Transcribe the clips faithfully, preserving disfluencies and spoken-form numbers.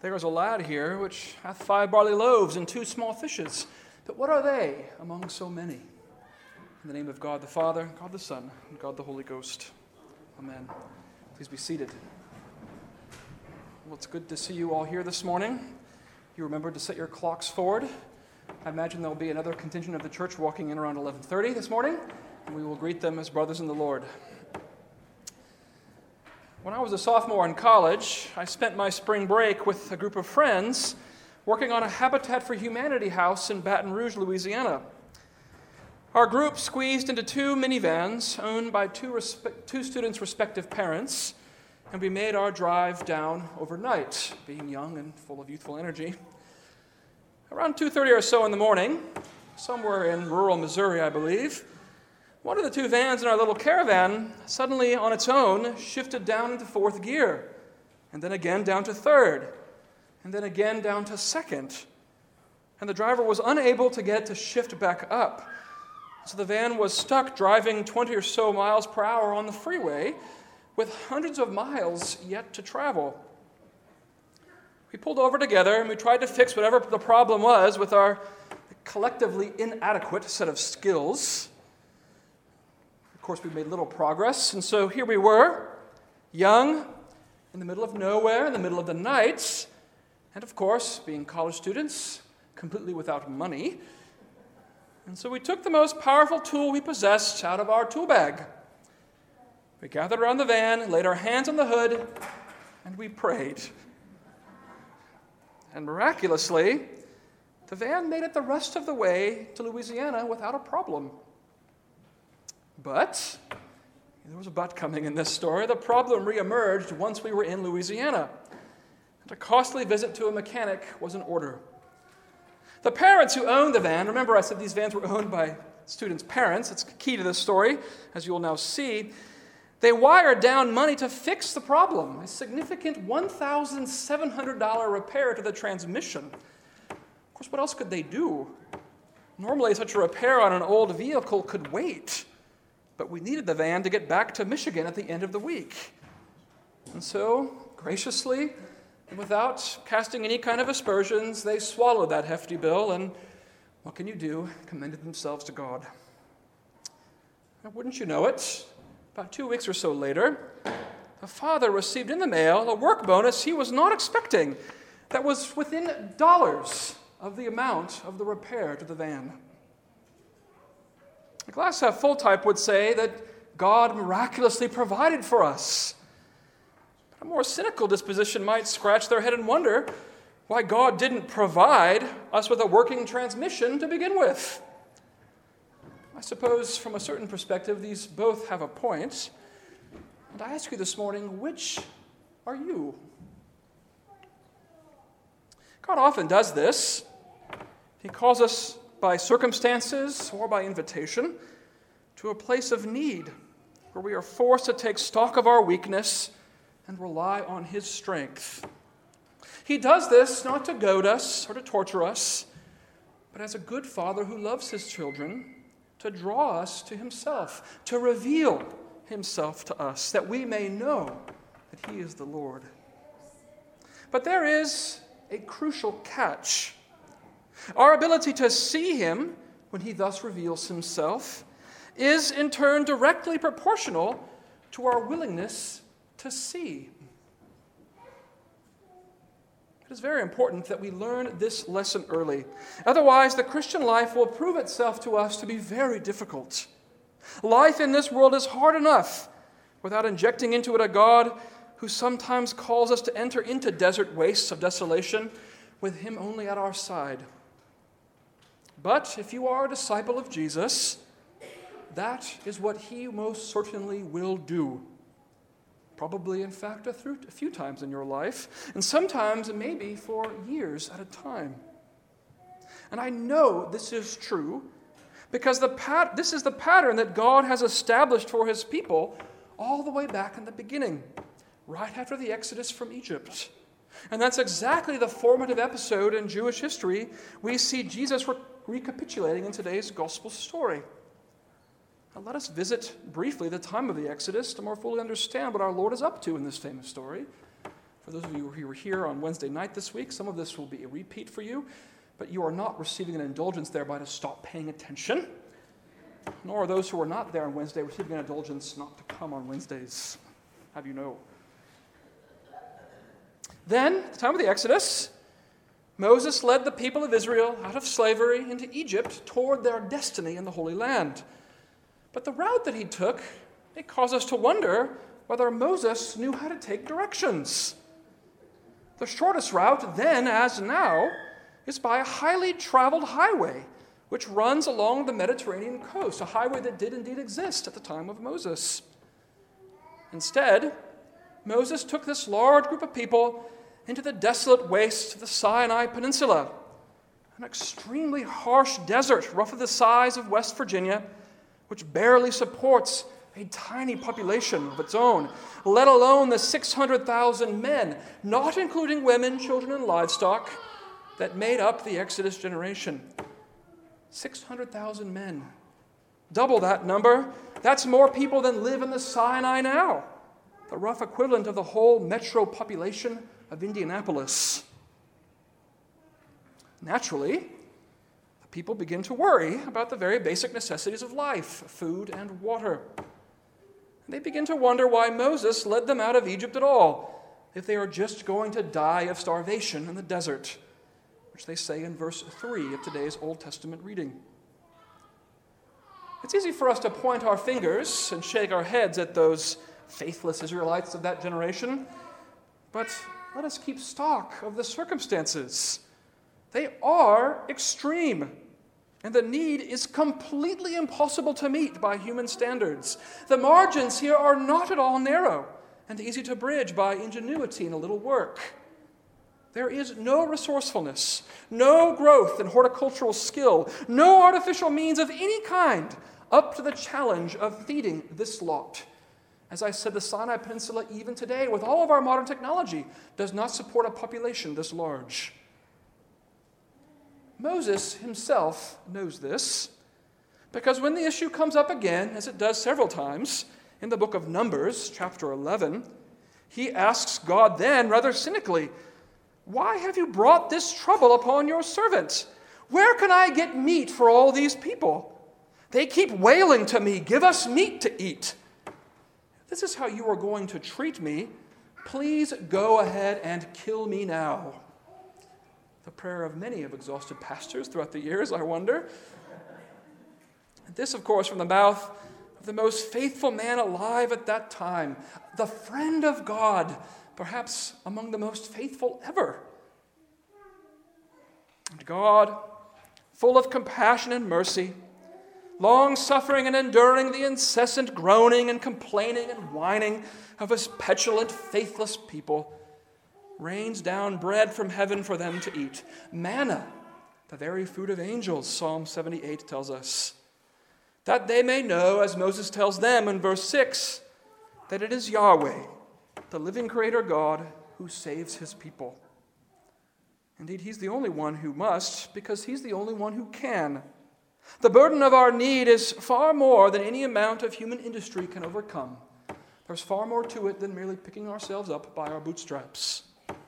There is a lad here which hath five barley loaves and two small fishes. But what are they among so many? In the name of God the Father, God the Son, and God the Holy Ghost. Amen. Please be seated. Well, it's good to see you all here this morning. You remembered to set your clocks forward. I imagine there will be another contingent of the church walking in around eleven thirty this morning, and we will greet them as brothers in the Lord. When I was a sophomore in college, I spent my spring break with a group of friends working on a Habitat for Humanity house in Baton Rouge, Louisiana. Our group squeezed into two minivans owned by two, respe- two students' respective parents, and we made our drive down overnight, being young and full of youthful energy. Around two thirty or so in the morning, somewhere in rural Missouri, I believe, one of the two vans in our little caravan suddenly on its own shifted down into fourth gear, and then again down to third, and then again down to second. And the driver was unable to get it to shift back up. So the van was stuck driving twenty or so miles per hour on the freeway with hundreds of miles yet to travel. We pulled over together and we tried to fix whatever the problem was with our collectively inadequate set of skills. Of course, we made little progress, and so here we were, young, in the middle of nowhere, in the middle of the night, and of course, being college students, completely without money. And so we took the most powerful tool we possessed out of our tool bag. We gathered around the van, laid our hands on the hood, and we prayed. And miraculously, the van made it the rest of the way to Louisiana without a problem. But, there was a but coming in this story, the problem reemerged once we were in Louisiana. And a costly visit to a mechanic was in order. The parents who owned the van, remember I said these vans were owned by students' parents, that's key to this story, as you will now see. They wired down money to fix the problem, a significant one thousand seven hundred dollars repair to the transmission. Of course, what else could they do? Normally, such a repair on an old vehicle could wait. But we needed the van to get back to Michigan at the end of the week. And so, graciously, and without casting any kind of aspersions, they swallowed that hefty bill and, what can you do, commended themselves to God. Now, wouldn't you know it, about two weeks or so later, the father received in the mail a work bonus he was not expecting that was within dollars of the amount of the repair to the van. The glass half full type would say that God miraculously provided for us. But a more cynical disposition might scratch their head and wonder why God didn't provide us with a working transmission to begin with. I suppose from a certain perspective, these both have a point. And I ask you this morning, which are you? God often does this. He calls us by circumstances or by invitation to a place of need where we are forced to take stock of our weakness and rely on His strength. He does this not to goad us or to torture us, but as a good father who loves his children, to draw us to Himself, to reveal Himself to us, that we may know that He is the Lord. But there is a crucial catch. Our ability to see Him when He thus reveals Himself is in turn directly proportional to our willingness to see. It is very important that we learn this lesson early. Otherwise, the Christian life will prove itself to us to be very difficult. Life in this world is hard enough without injecting into it a God who sometimes calls us to enter into desert wastes of desolation with Him only at our side. But if you are a disciple of Jesus, that is what He most certainly will do. Probably, in fact, a, through, a few times in your life, and sometimes maybe for years at a time. And I know this is true because the pat- this is the pattern that God has established for His people all the way back in the beginning, right after the Exodus from Egypt. And that's exactly the formative episode in Jewish history we see Jesus re- recapitulating in today's gospel story. Now let us visit briefly the time of the Exodus to more fully understand what our Lord is up to in this famous story. For those of you who were here on Wednesday night this week, some of this will be a repeat for you, but you are not receiving an indulgence thereby to stop paying attention, nor are those who are not there on Wednesday receiving an indulgence not to come on Wednesdays. Have you know? Then, at the time of the Exodus, Moses led the people of Israel out of slavery into Egypt toward their destiny in the Holy Land. But the route that he took, it caused us to wonder whether Moses knew how to take directions. The shortest route then, as now, is by a highly traveled highway which runs along the Mediterranean coast, a highway that did indeed exist at the time of Moses. Instead, Moses took this large group of people into the desolate wastes of the Sinai Peninsula, an extremely harsh desert, roughly the size of West Virginia, which barely supports a tiny population of its own, let alone the six hundred thousand men, not including women, children, and livestock, that made up the Exodus generation. six hundred thousand men. Double that number. That's more people than live in the Sinai now, the rough equivalent of the whole metro population of Indianapolis. Naturally, the people begin to worry about the very basic necessities of life, food and water. They begin to wonder why Moses led them out of Egypt at all, if they are just going to die of starvation in the desert, which they say in verse three of today's Old Testament reading. It's easy for us to point our fingers and shake our heads at those faithless Israelites of that generation, but let us keep stock of the circumstances. They are extreme, and the need is completely impossible to meet by human standards. The margins here are not at all narrow and easy to bridge by ingenuity and a little work. There is no resourcefulness, no growth in horticultural skill, no artificial means of any kind up to the challenge of feeding this lot. As I said, the Sinai Peninsula, even today, with all of our modern technology, does not support a population this large. Moses himself knows this, because when the issue comes up again, as it does several times, in the book of Numbers, chapter eleven, he asks God then, rather cynically, "Why have you brought this trouble upon your servant? Where can I get meat for all these people? They keep wailing to me, 'Give us meat to eat.' If this is how you are going to treat me, please go ahead and kill me now." The prayer of many of exhausted pastors throughout the years, I wonder. This, of course, from the mouth of the most faithful man alive at that time, the friend of God, perhaps among the most faithful ever. And God, full of compassion and mercy, long-suffering and enduring the incessant groaning and complaining and whining of his petulant, faithless people, rains down bread from heaven for them to eat. Manna, the very food of angels, Psalm seventy-eight tells us. That they may know, as Moses tells them in verse six, that it is Yahweh, the living Creator God, who saves his people. Indeed, he's the only one who must, because he's the only one who can. The burden of our need is far more than any amount of human industry can overcome. There's far more to it than merely picking ourselves up by our bootstraps.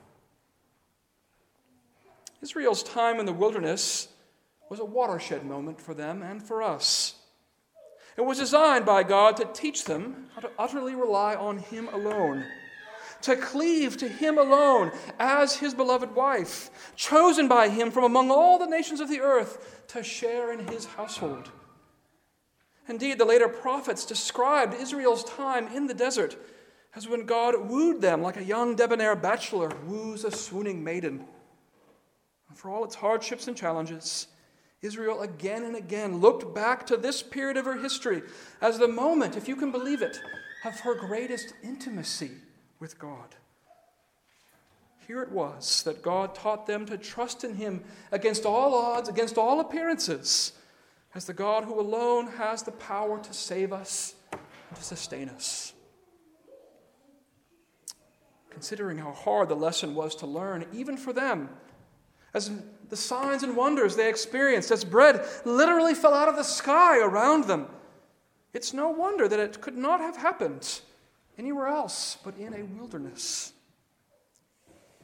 Israel's time in the wilderness was a watershed moment for them and for us. It was designed by God to teach them how to utterly rely on him alone, to cleave to him alone as his beloved wife, chosen by him from among all the nations of the earth to share in his household. Indeed, the later prophets described Israel's time in the desert as when God wooed them like a young debonair bachelor woos a swooning maiden. For all its hardships and challenges, Israel again and again looked back to this period of her history as the moment, if you can believe it, of her greatest intimacy with God. Here it was that God taught them to trust in him against all odds, against all appearances, as the God who alone has the power to save us and to sustain us. Considering how hard the lesson was to learn, even for them, as the signs and wonders they experienced, as bread literally fell out of the sky around them, it's no wonder that it could not have happened anywhere else but in a wilderness.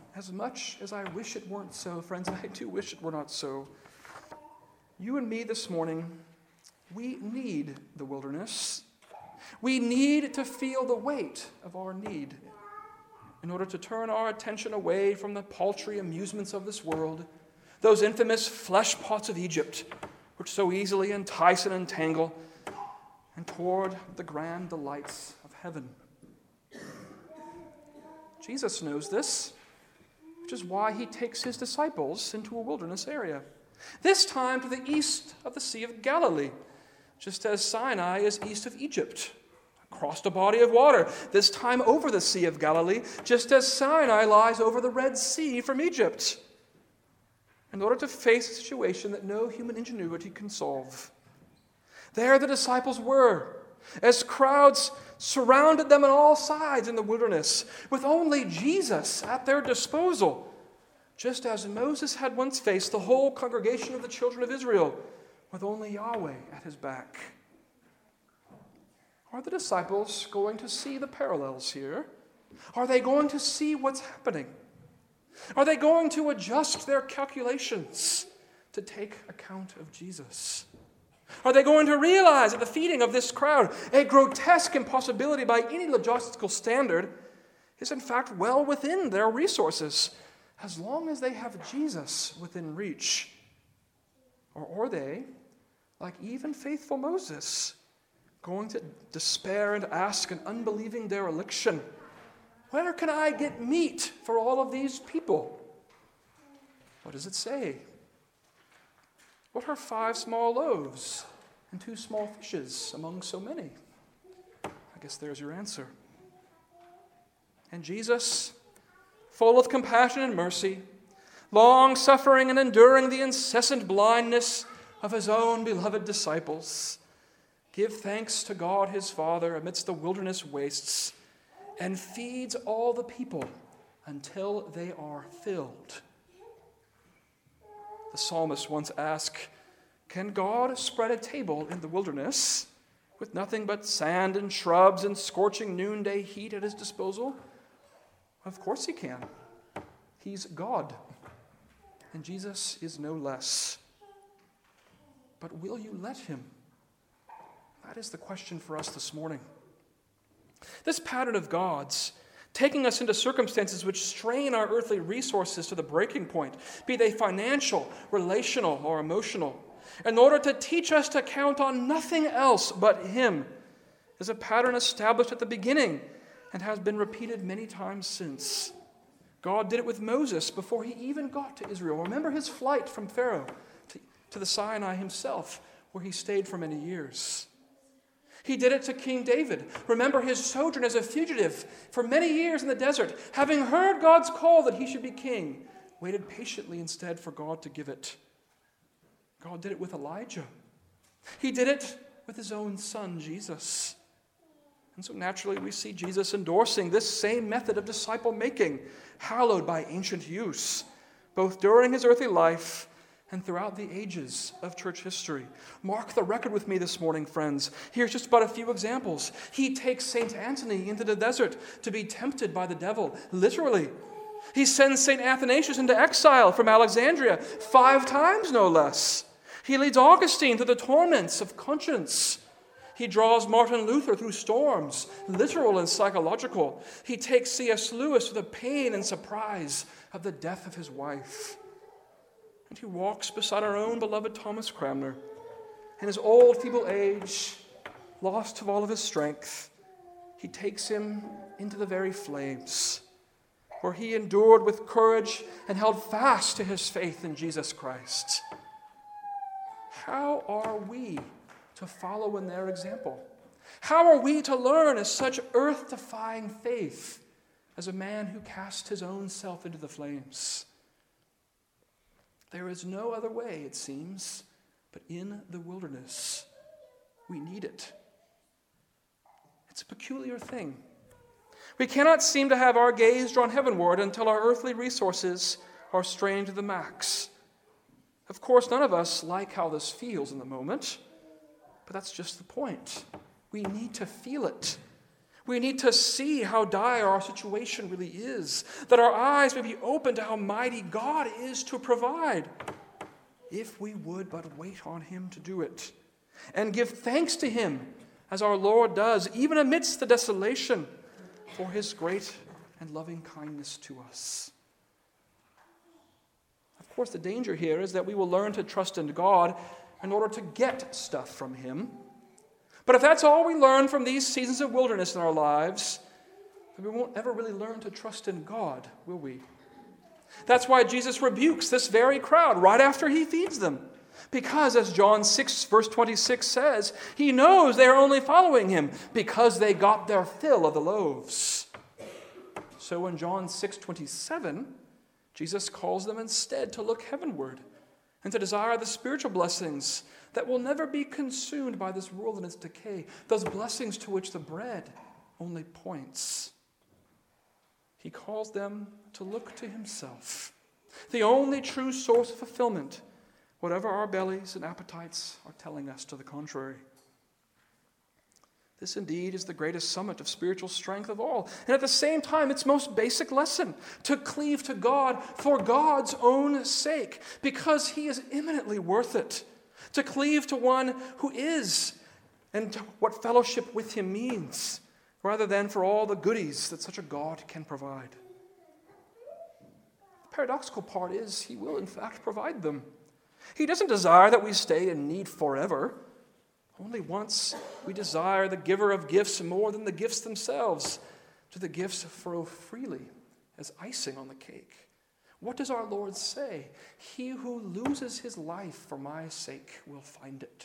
as much as I wish it weren't so, friends, I do wish it were not so, you and me this morning, we need the wilderness. We need to feel the weight of our need in order to turn our attention away from the paltry amusements of this world, those infamous flesh pots of Egypt, which so easily entice and entangle, and toward the grand delights of heaven. Jesus knows this, which is why he takes his disciples into a wilderness area, this time to the east of the Sea of Galilee, just as Sinai is east of Egypt, across a body of water, this time over the Sea of Galilee, just as Sinai lies over the Red Sea from Egypt, in order to face a situation that no human ingenuity can solve. There the disciples were, as crowds surrounded them on all sides in the wilderness, with only Jesus at their disposal, just as Moses had once faced the whole congregation of the children of Israel, with only Yahweh at his back. Are the disciples going to see the parallels here? Are they going to see what's happening? Are they going to adjust their calculations to take account of Jesus? Are they going to realize that the feeding of this crowd, a grotesque impossibility by any logistical standard, is in fact well within their resources, as long as they have Jesus within reach? Or are they, like even faithful Moses, going to despair and ask an unbelieving dereliction, where can I get meat for all of these people? What does it say? What are five small loaves and two small fishes among so many? I guess there's your answer. And Jesus, full of compassion and mercy, long-suffering and enduring the incessant blindness of his own beloved disciples, give thanks to God his Father amidst the wilderness wastes, and feeds all the people until they are filled. The psalmist once asked, can God spread a table in the wilderness with nothing but sand and shrubs and scorching noonday heat at his disposal? Of course he can. He's God, and Jesus is no less. But will you let him? That is the question for us this morning. This pattern of God's, taking us into circumstances which strain our earthly resources to the breaking point, be they financial, relational, or emotional, in order to teach us to count on nothing else but him, is a pattern established at the beginning and has been repeated many times since. God did it with Moses before he even got to Israel. Remember his flight from Pharaoh to, to the Sinai himself, where he stayed for many years. He did it to King David. Remember his sojourn as a fugitive for many years in the desert, having heard God's call that he should be king, waited patiently instead for God to give it. God did it with Elijah. He did it with his own son, Jesus. And so naturally we see Jesus endorsing this same method of disciple making, hallowed by ancient use, both during his earthly life and throughout the ages of church history. Mark the record with me this morning, friends. Here's just about a few examples. He takes Saint Anthony into the desert to be tempted by the devil, literally. He sends Saint Athanasius into exile from Alexandria, five times no less. He leads Augustine to the torments of conscience. He draws Martin Luther through storms, literal and psychological. He takes C S Lewis to the pain and surprise of the death of his wife. And he walks beside our own beloved Thomas Cranmer. In his old, feeble age, lost of all of his strength, he takes him into the very flames, where he endured with courage and held fast to his faith in Jesus Christ. How are we to follow in their example? How are we to learn as such earth-defying faith as a man who cast his own self into the flames? There is no other way, it seems, but in the wilderness. We need it. It's a peculiar thing. We cannot seem to have our gaze drawn heavenward until our earthly resources are strained to the max. Of course, none of us like how this feels in the moment, but that's just the point. We need to feel it. We need to see how dire our situation really is, that our eyes may be open to how mighty God is to provide, if we would but wait on him to do it, and give thanks to him, as our Lord does, even amidst the desolation, for his great and loving kindness to us. Of course, the danger here is that we will learn to trust in God in order to get stuff from him. But if that's all we learn from these seasons of wilderness in our lives, then we won't ever really learn to trust in God, will we? That's why Jesus rebukes this very crowd right after he feeds them. Because, as John six, verse twenty-six says, he knows they are only following him because they got their fill of the loaves. So in John six twenty-seven, Jesus calls them instead to look heavenward and to desire the spiritual blessings that will never be consumed by this world and its decay, those blessings to which the bread only points. He calls them to look to himself, the only true source of fulfillment, whatever our bellies and appetites are telling us to the contrary. This indeed is the greatest summit of spiritual strength of all, and at the same time its most basic lesson, to cleave to God for God's own sake, because he is eminently worth it. To cleave to one who is, and what fellowship with him means, rather than for all the goodies that such a God can provide. The paradoxical part is he will in fact provide them. He doesn't desire that we stay in need forever. Only once we desire the giver of gifts more than the gifts themselves, do the gifts flow freely as icing on the cake. What does our Lord say? He who loses his life for my sake will find it.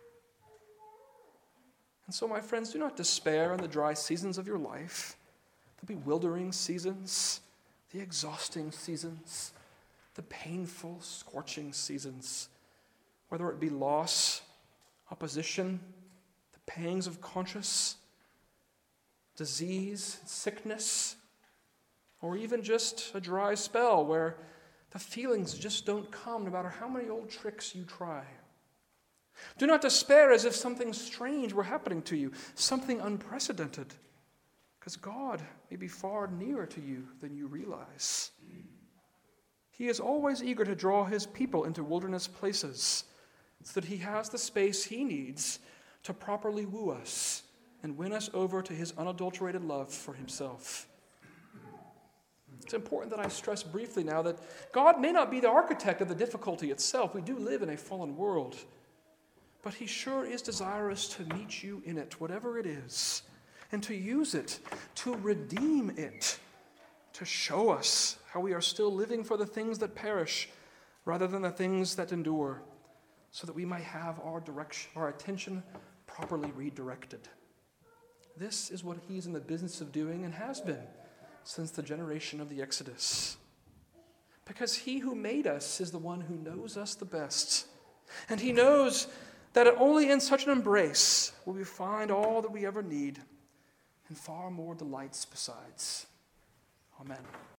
And so, my friends, do not despair in the dry seasons of your life, the bewildering seasons, the exhausting seasons, the painful, scorching seasons, whether it be loss, opposition, the pangs of conscience, disease, sickness, or even just a dry spell where the feelings just don't come no matter how many old tricks you try. Do not despair as if something strange were happening to you, something unprecedented, because God may be far nearer to you than you realize. He is always eager to draw his people into wilderness places so that he has the space he needs to properly woo us and win us over to his unadulterated love for himself. It's important that I stress briefly now that God may not be the architect of the difficulty itself. We do live in a fallen world. But he sure is desirous to meet you in it, whatever it is, and to use it, to redeem it, to show us how we are still living for the things that perish rather than the things that endure, so that we might have our direction, our attention properly redirected. This is what he's in the business of doing and has been since the generation of the Exodus. Because he who made us is the one who knows us the best. And he knows that only in such an embrace will we find all that we ever need and far more delights besides. Amen.